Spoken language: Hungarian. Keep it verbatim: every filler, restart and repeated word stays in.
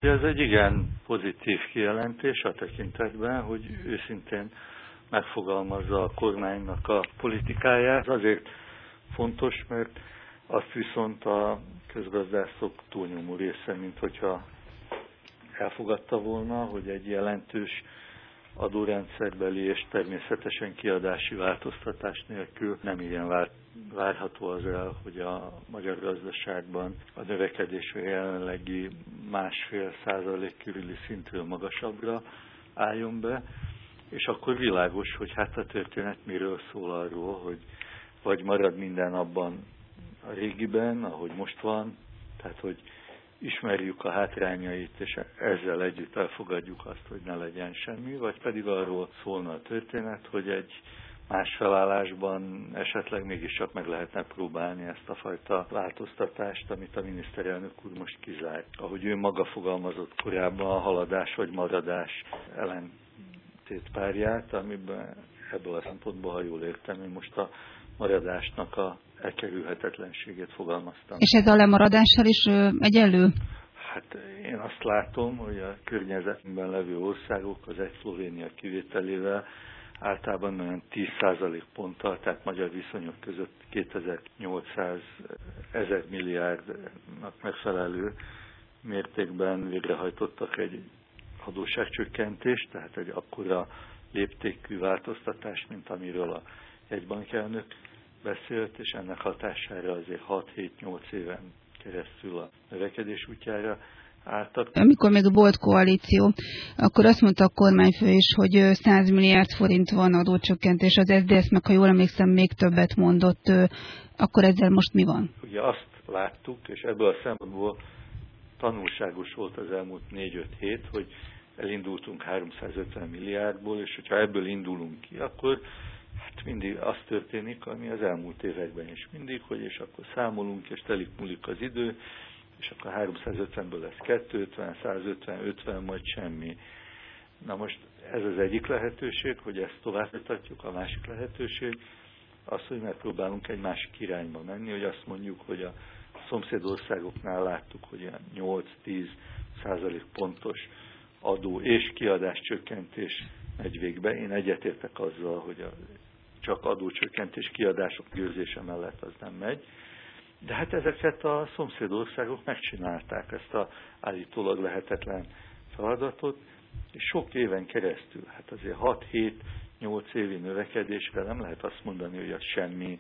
Ez egy igen pozitív kijelentés a tekintetben, hogy őszintén megfogalmazza a kormánynak a politikáját. Ez azért fontos, mert azt viszont a közgazdászok túlnyomó része, mint hogyha elfogadta volna, hogy egy jelentős adórendszerbeli és természetesen kiadási változtatás nélkül nem ilyen várható az el, hogy a magyar gazdaságban a növekedés a jelenlegi másfél százalék körüli szintről magasabbra álljon be, és akkor világos, hogy hát a történet miről szól arról, hogy vagy marad minden abban a régiben, ahogy most van, tehát hogy ismerjük a hátrányait, és ezzel együtt elfogadjuk azt, hogy ne legyen semmi, vagy pedig arról szólna a történet, hogy egy más felállásban esetleg mégiscsak meg lehetne próbálni ezt a fajta változtatást, amit a miniszterelnök úr most kizárt. Ahogy ő maga fogalmazott korábban, a haladás vagy maradás ellentétpárját, amiben ebből a szempontból, ha jól értem, én most a maradásnak a elkerülhetetlenségét fogalmaztam. És ez a lemaradással is egyenlő? Hát én azt látom, hogy a környezetben levő országok az egy Szlovénia kivételével általában olyan tíz százalék ponttal, tehát magyar viszonyok között kétezer-nyolcszáz ezer milliárdnak megfelelő mértékben végrehajtottak egy adósságcsökkentést, tehát egy akkora léptékű változtatás, mint amiről a jegybankelnök beszélt, és ennek hatására azért hat-hét-nyolc éven keresztül a növekedés útjára álltak. Amikor még volt koalíció, akkor azt mondta a kormányfő is, hogy száz milliárd forint van adócsökkentés, az es zé dé es meg, ha jól emlékszem, még többet mondott, akkor ezzel most mi van? Ugye azt láttuk, és ebből a szempontból tanulságos volt az elmúlt négy-öt hét, hogy elindultunk háromszázötven milliárdból, és hogyha ebből indulunk ki, akkor hát mindig az történik, ami az elmúlt években is mindig, hogy és akkor számolunk, és telik múlik az idő, és akkor háromszázötvenből lesz kétszázötven, százötven, ötven, majd semmi. Na most ez az egyik lehetőség, hogy ezt tovább mutatjuk, a másik lehetőség az, hogy megpróbálunk egy másik irányba menni, hogy azt mondjuk, hogy a szomszédországoknál láttuk, hogy ilyen nyolc-tíz százalék pontos adó és kiadás csökkentés megy végbe. Én egyetértek azzal, hogy a, csak adócsökkentés kiadások győzése mellett az nem megy. De hát ezeket a szomszédországok megcsinálták, ezt a állítólag lehetetlen feladatot, és sok éven keresztül, hát azért hat-hét-nyolc évi növekedésre nem lehet azt mondani, hogy az semmi,